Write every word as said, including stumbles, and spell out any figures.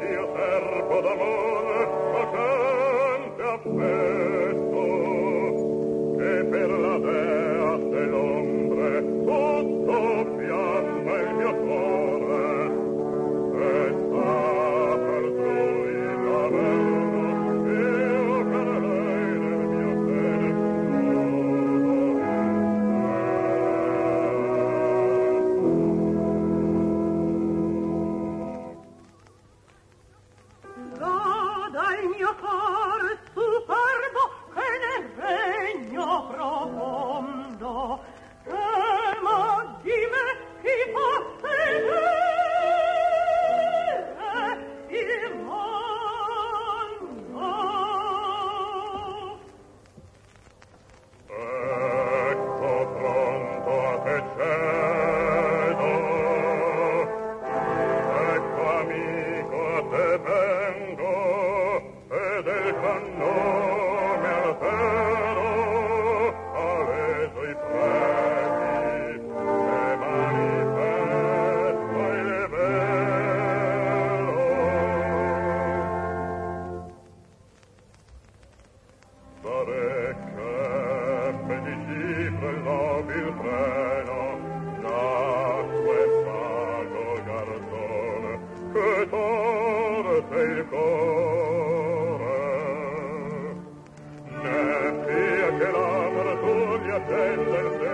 io servo d'amore facente affetto, che per la dea dell'ombre tutto fiamma il mio cuore, e sta per lui caverno, io per lei nel mio seno Goda il mio cor superbo che nel regno profondo, che ma di me chi fa vedere il mondo. Ecco pronto a te cedo, ecco amico a te vengo, e del cannone altero alleso i pregi, e manifesto il vero. Pare che di cifre il nobil treno nacque pago garzone che torse il cuore, ne fia che l'amor tu gli attende il